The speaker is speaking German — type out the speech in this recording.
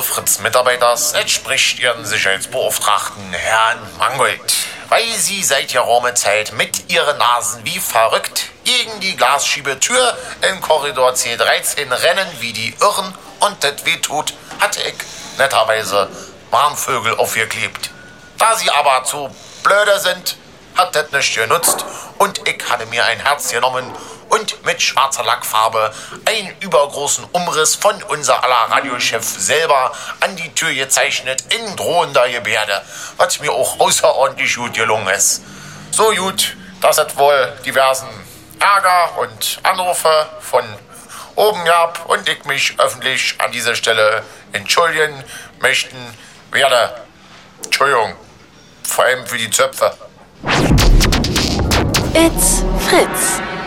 Fritz-Mitarbeiters. Es spricht Ihren Sicherheitsbeauftragten, Herrn Mangold. Weil Sie seit geraumer Zeit mit Ihren Nasen wie verrückt gegen die Glasschiebetür in Korridor C13 rennen wie die Irren und das wehtut, hatte ich netterweise Warnvögel aufgeklebt. Da Sie aber zu blöde sind, hat das nicht genutzt und ich hatte mir ein Herz genommen und mit schwarzer Lackfarbe einen übergroßen Umriss von unser aller Radiochef selber an die Tür gezeichnet in drohender Gebärde, was mir auch außerordentlich gut gelungen ist. So gut, dass es wohl diversen Ärger und Anrufe von oben gab und ich mich öffentlich an dieser Stelle entschuldigen möchten werde. Entschuldigung, vor allem für die Zöpfe. It's Fritz.